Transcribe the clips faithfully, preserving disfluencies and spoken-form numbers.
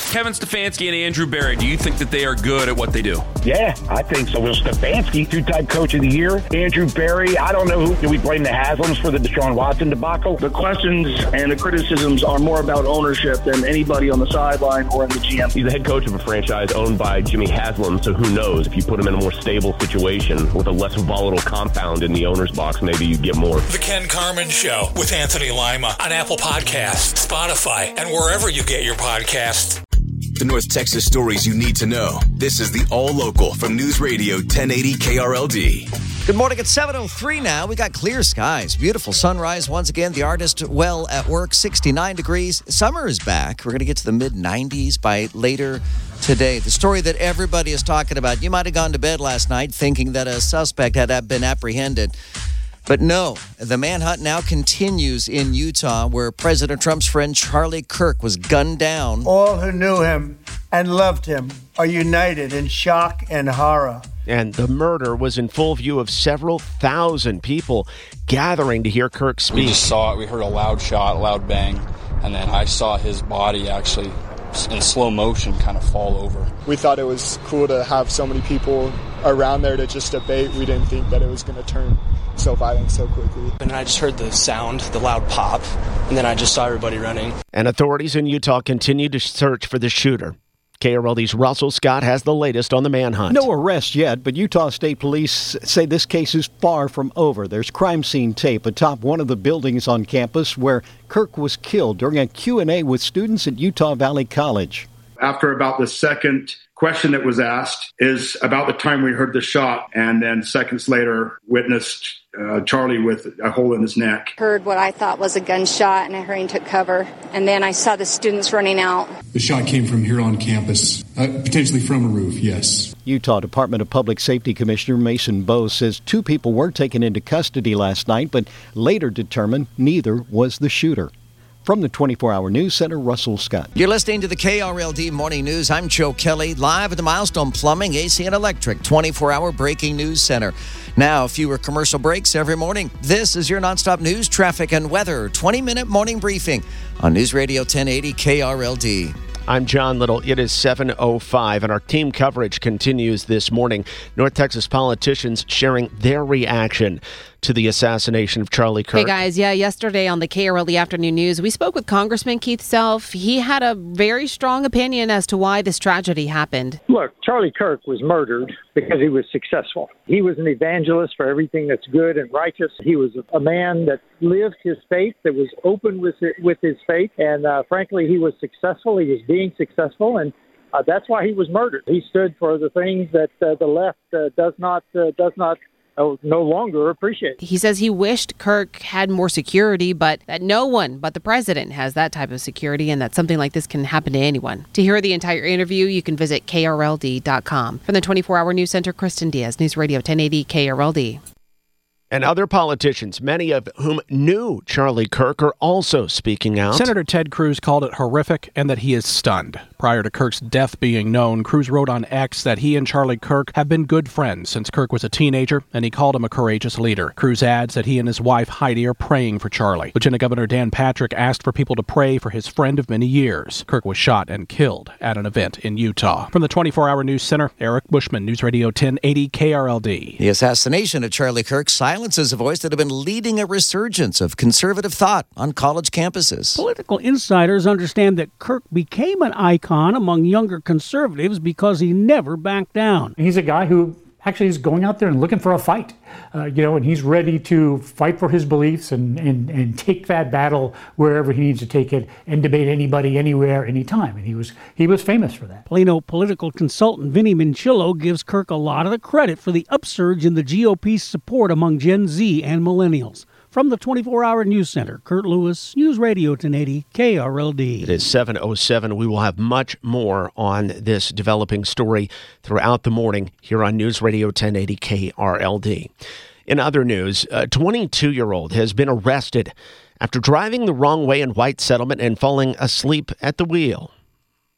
Kevin Stefanski and Andrew Berry, do you think that they are good at what they do? Yeah, I think so. Will Stefanski, two-time coach of the year. Andrew Berry, I don't know who. Do we blame the Haslams for the Deshaun Watson debacle? The questions and the criticisms are more about ownership than anybody on the sideline or in the G M. He's the head coach of a franchise owned by Jimmy Haslam, so who knows? If you put him in a more stable situation with a less volatile compound in the owner's box, maybe you get more. The Ken Carman Show with Anthony Lima on Apple Podcasts, Spotify, and wherever you get your podcasts. The North Texas stories you need to know. This is the All Local from News Radio ten eighty K R L D. Good morning. It's seven oh three now. We got clear skies. Beautiful sunrise. Once again, the artist well at work. sixty-nine degrees. Summer is back. We're going to get to the mid nineties by later today. The story that everybody is talking about. You might have gone to bed last night thinking that a suspect had been apprehended. But no, the manhunt now continues in Utah, where President Trump's friend Charlie Kirk was gunned down. All who knew him and loved him are united in shock and horror. And the murder was in full view of several thousand people gathering to hear Kirk speak. We just saw it. We heard a loud shot, a loud bang, and then I saw his body actually in slow motion kind of fall over. We thought it was cool to have so many people around there to just debate. We didn't think that it was going to turn so violent so quickly. And I just heard the sound, the loud pop, and then I just saw everybody running. And authorities in Utah continue to search for the shooter. K R L D's Russell Scott has the latest on the manhunt. No arrests yet, but Utah State Police say this case is far from over. There's crime scene tape atop one of the buildings on campus where Kirk was killed during a Q and A with students at Utah Valley College. After about the second question that was asked is about the time we heard the shot, and then seconds later witnessed uh, Charlie with a hole in his neck. Heard what I thought was a gunshot, and I hurried and took cover. And then I saw the students running out. The shot came from here on campus, uh, potentially from a roof, yes. Utah Department of Public Safety Commissioner Mason Bose says two people were taken into custody last night, but later determined neither was the shooter. From the twenty-four hour News Center, Russell Scott. You're listening to the K R L D Morning News. I'm Joe Kelly, live at the Milestone Plumbing, A C and Electric twenty-four hour Breaking News Center. Now, fewer commercial breaks every morning. This is your nonstop news, traffic, and weather twenty minute morning briefing on News Radio ten eighty K R L D. I'm John Little. It is seven oh five, and our team coverage continues this morning. North Texas politicians sharing their reaction to the assassination of Charlie Kirk. Hey, guys. Yeah, yesterday on the K R L D Afternoon News, we spoke with Congressman Keith Self. He had a very strong opinion as to why this tragedy happened. Look, Charlie Kirk was murdered because he was successful. He was an evangelist for everything that's good and righteous. He was a man that lived his faith, that was open with it, with his faith, and uh, frankly, he was successful. He was being successful, and uh, that's why he was murdered. He stood for the things that uh, the left uh, does not uh, does not. no longer appreciate. He says he wished Kirk had more security, but that no one but the president has that type of security, and that something like this can happen to anyone. To hear the entire interview, you can visit K R L D dot com. From the twenty-four hour News Center, Kristen Diaz, News Radio ten eighty K R L D. And other politicians, many of whom knew Charlie Kirk, are also speaking out. Senator Ted Cruz called it horrific and that he is stunned. Prior to Kirk's death being known, Cruz wrote on X that he and Charlie Kirk have been good friends since Kirk was a teenager, and he called him a courageous leader. Cruz adds that he and his wife Heidi are praying for Charlie. Lieutenant Governor Dan Patrick asked for people to pray for his friend of many years. Kirk was shot and killed at an event in Utah. From the twenty-four hour News Center, Eric Bushman, News Radio ten eighty K R L D. The assassination of Charlie Kirk silences a voice that had been leading a resurgence of conservative thought on college campuses. Political insiders understand that Kirk became an icon among younger conservatives because he never backed down. He's a guy who actually is going out there and looking for a fight, uh, you know, and he's ready to fight for his beliefs and, and, and take that battle wherever he needs to take it and debate anybody, anywhere, anytime. And he was he was famous for that. Plano political consultant Vinny Minchillo gives Kirk a lot of the credit for the upsurge in the G O P's support among Gen Z and millennials. From the twenty-four hour News Center, Kurt Lewis, News Radio ten eighty K R L D. It is seven oh seven. We will have much more on this developing story throughout the morning here on News Radio ten eighty K R L D. In other news, a twenty-two-year-old has been arrested after driving the wrong way in White Settlement and falling asleep at the wheel.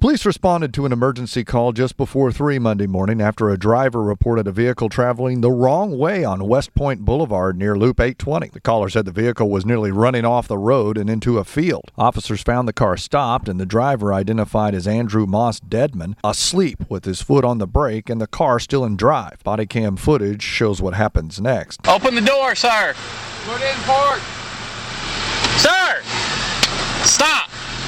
Police responded to an emergency call just before three Monday morning after a driver reported a vehicle traveling the wrong way on West Point Boulevard near Loop eight twenty. The caller said the vehicle was nearly running off the road and into a field. Officers found the car stopped and the driver, identified as Andrew Moss Deadman, asleep with his foot on the brake and the car still in drive. Body cam footage shows what happens next. Open the door, sir. Put in port. Sir! Stop!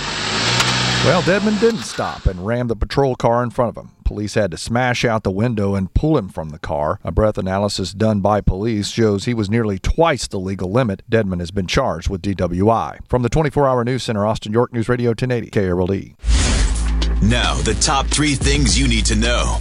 Well, Deadman didn't stop and rammed the patrol car in front of him. Police had to smash out the window and pull him from the car. A breath analysis done by police shows he was nearly twice the legal limit. Deadman has been charged with D W I. From the twenty-four hour News Center, Austin, York News Radio ten eighty K R L D. Now, the top three things you need to know.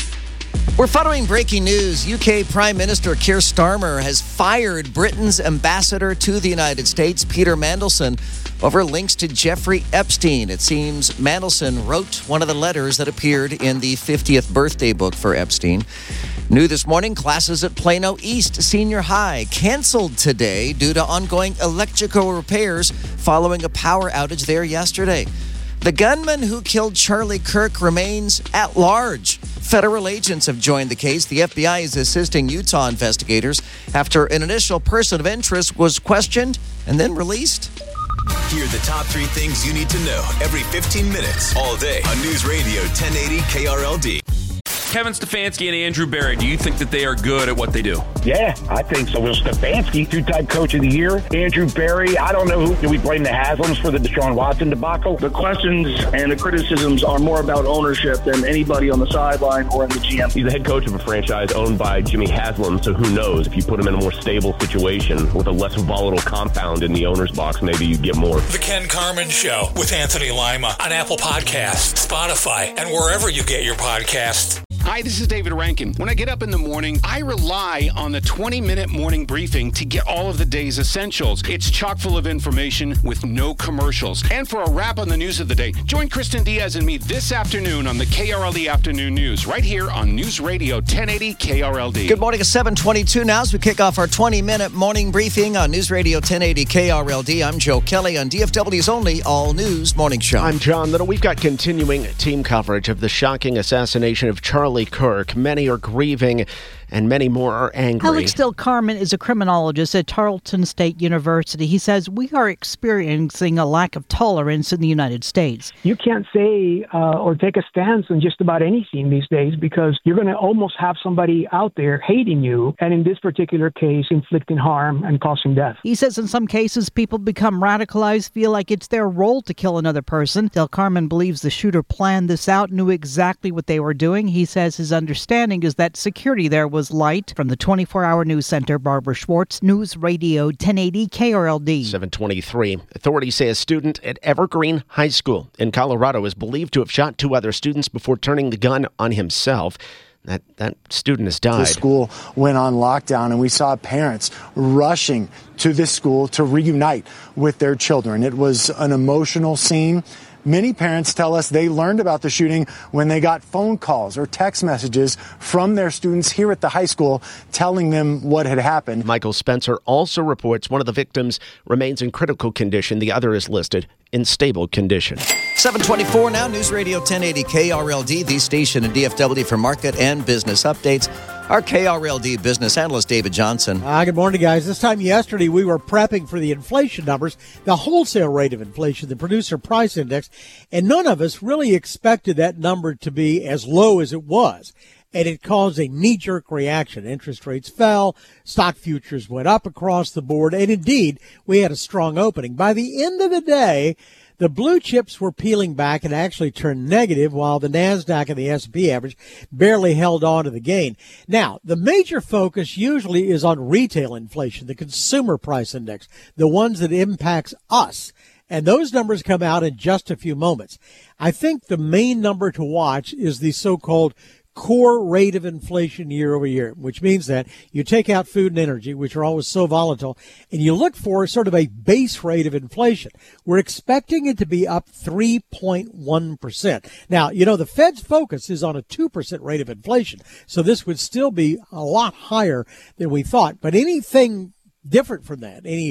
We're following breaking news. U K Prime Minister Keir Starmer has fired Britain's ambassador to the United States, Peter Mandelson, over links to Jeffrey Epstein. It seems Mandelson wrote one of the letters that appeared in the fiftieth birthday book for Epstein. New this morning, classes at Plano East Senior High canceled today due to ongoing electrical repairs following a power outage there yesterday. The gunman who killed Charlie Kirk remains at large. Federal agents have joined the case. The F B I is assisting Utah investigators after an initial person of interest was questioned and then released. Hear the top three things you need to know every fifteen minutes, all day on News Radio ten eighty K R L D. Kevin Stefanski and Andrew Berry, do you think that they are good at what they do? Yeah, I think so. Will Stefanski, two-time coach of the year. Andrew Berry, I don't know who. Do we blame the Haslams for the Deshaun Watson debacle? The questions and the criticisms are more about ownership than anybody on the sideline or in the G M. He's the head coach of a franchise owned by Jimmy Haslam, so who knows? If you put him in a more stable situation with a less volatile compound in the owner's box, maybe you get more. The Ken Carman Show with Anthony Lima on Apple Podcasts, Spotify, and wherever you get your podcasts. Hi, this is David Rankin. When I get up in the morning, I rely on the twenty-minute morning briefing to get all of the day's essentials. It's chock full of information with no commercials. And for a wrap on the news of the day, join Kristen Diaz and me this afternoon on the K R L D Afternoon News, right here on News Radio ten eighty K R L D. Good morning, it's seven twenty-two now as we kick off our twenty-minute morning briefing on News Radio ten eighty K R L D. I'm Joe Kelly on D F W's only all-news morning show. I'm John Little. We've got continuing team coverage of the shocking assassination of Charlie Kirk. Many are grieving and many more are angry. Alex Del Carmen is a criminologist at Tarleton State University. He says we are experiencing a lack of tolerance in the United States. You can't say uh, or take a stance on just about anything these days because you're going to almost have somebody out there hating you, and in this particular case, inflicting harm and causing death. He says in some cases, people become radicalized, feel like it's their role to kill another person. Del Carmen believes the shooter planned this out, knew exactly what they were doing. He says his understanding is that security there was light. From the twenty-four hour News Center, Barbara Schwartz, News Radio ten eighty K R L D. seven twenty-three. Authorities say a student at Evergreen High School in Colorado is believed to have shot two other students before turning the gun on himself. That that student has died. The school went on lockdown, and we saw parents rushing to this school to reunite with their children. It was an emotional scene. Many parents tell us they learned about the shooting when they got phone calls or text messages from their students here at the high school telling them what had happened. Michael Spencer also reports one of the victims remains in critical condition. The other is listed in stable condition. seven twenty-four now, News Radio ten eighty K R L D, the station in D F W for market and business updates. Our K R L D business analyst, David Johnson. Uh, good morning, guys. This time yesterday, we were prepping for the inflation numbers, the wholesale rate of inflation, the producer price index, and none of us really expected that number to be as low as it was. And it caused a knee-jerk reaction. Interest rates fell, stock futures went up across the board, and indeed, we had a strong opening. By the end of the day, the blue chips were peeling back and actually turned negative, while the NASDAQ and the S and P average barely held on to the gain. Now, the major focus usually is on retail inflation, the consumer price index, the ones that impacts us. And those numbers come out in just a few moments. I think the main number to watch is the so-called core rate of inflation year over year, which means that you take out food and energy, which are always so volatile, and you look for sort of a base rate of inflation. We're expecting it to be up three point one percent. Now, you know, the Fed's focus is on a two percent rate of inflation, so this would still be a lot higher than we thought. But anything different from that, any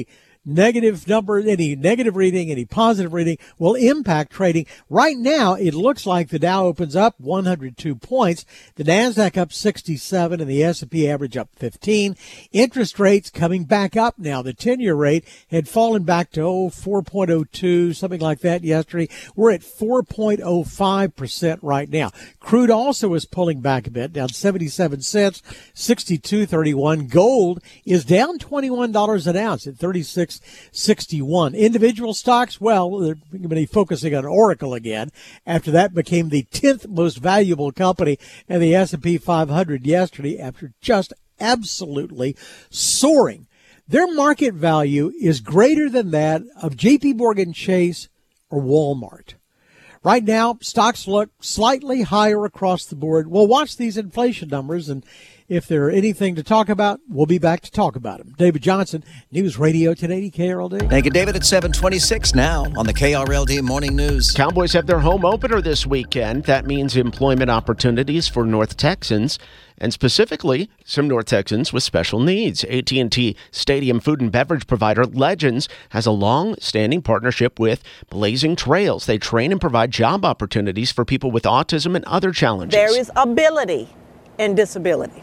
negative number, any negative reading, any positive reading will impact trading. Right now, it looks like the Dow opens up one hundred two points, the NASDAQ up sixty-seven, and the S and P average up fifteen. Interest rates coming back up now. The ten-year rate had fallen back to oh, four point oh two, something like that yesterday. We're at four point oh five percent right now. Crude also is pulling back a bit, down seventy-seven cents, sixty-two thirty-one. Gold is down twenty-one dollars an ounce at thirty-six sixty-one. Individual stocks, well, they're going to be focusing on Oracle again. After that became the tenth most valuable company in the S and P five hundred yesterday after just absolutely soaring. Their market value is greater than that of J P Morgan Chase or Walmart. Right now, stocks look slightly higher across the board. We'll watch these inflation numbers, and if there are anything to talk about, we'll be back to talk about them. David Johnson, News Radio ten eighty K R L D. Thank you, David. At seven twenty-six now on the K R L D Morning News. Cowboys have their home opener this weekend. That means employment opportunities for North Texans, and specifically some North Texans with special needs. A T and T Stadium food and beverage provider Legends has a long-standing partnership with Blazing Trails. They train and provide job opportunities for people with autism and other challenges. There is ability in disability.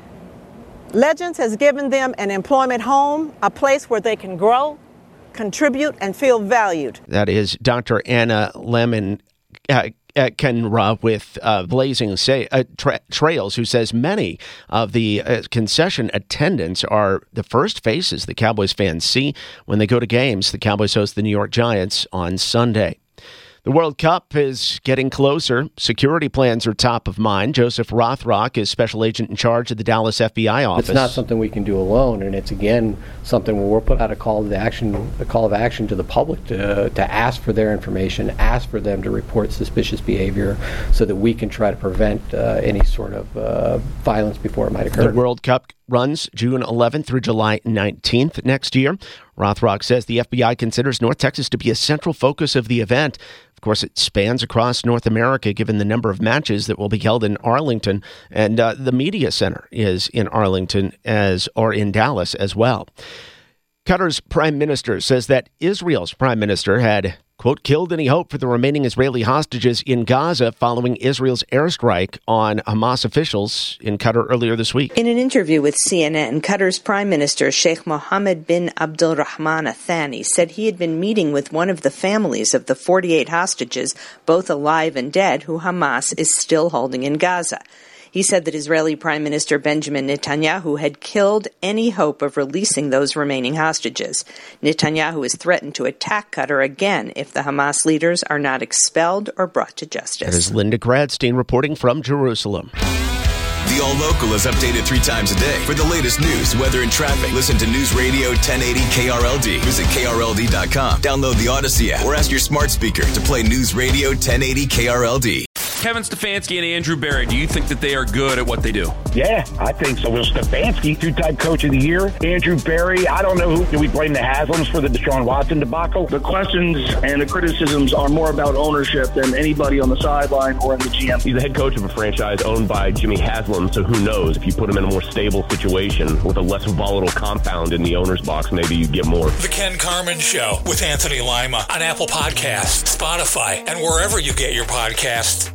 Legends has given them an employment home, a place where they can grow, contribute, and feel valued. That is Doctor Anna Lemon uh, uh, Kenra with uh, Blazing Say, uh, tra- Trails, who says many of the uh, concession attendants are the first faces the Cowboys fans see when they go to games. The Cowboys host the New York Giants on Sunday. The World Cup is getting closer. Security plans are top of mind. Joseph Rothrock is special agent in charge of the Dallas F B I office. It's not something we can do alone, and it's, again, something where we'll put out a call to action, a call of action to the public to, to ask for their information, ask for them to report suspicious behavior so that we can try to prevent uh, any sort of uh, violence before it might occur. The World Cup runs June eleventh through July nineteenth next year. Rothrock says the F B I considers North Texas to be a central focus of the event. Of course, it spans across North America, given the number of matches that will be held in Arlington, and uh, the media center is in Arlington as or in Dallas as well. Qatar's prime minister says that Israel's prime minister had, quote, killed any hope for the remaining Israeli hostages in Gaza following Israel's airstrike on Hamas officials in Qatar earlier this week. In an interview with C N N, Qatar's Prime Minister Sheikh Mohammed bin Abdulrahman Al Thani said he had been meeting with one of the families of the forty-eight hostages, both alive and dead, who Hamas is still holding in Gaza. He said that Israeli Prime Minister Benjamin Netanyahu had killed any hope of releasing those remaining hostages. Netanyahu has threatened to attack Qatar again if the Hamas leaders are not expelled or brought to justice. That is Linda Gradstein reporting from Jerusalem. The All Local is updated three times a day. For the latest news, weather, and traffic, listen to News Radio ten eighty K R L D. Visit K R L D dot com. Download the Odyssey app or ask your smart speaker to play News Radio ten eighty K R L D. Kevin Stefanski and Andrew Berry, do you think that they are good at what they do? Yeah, I think so. Will Stefanski, two-time coach of the year. Andrew Berry, I don't know who. Do we blame the Haslams for the Deshaun Watson debacle? The questions and the criticisms are more about ownership than anybody on the sideline or in the G M. He's the head coach of a franchise owned by Jimmy Haslam, so who knows? If you put him in a more stable situation with a less volatile compound in the owner's box, maybe you get more. The Ken Carman Show with Anthony Lima on Apple Podcasts, Spotify, and wherever you get your podcasts.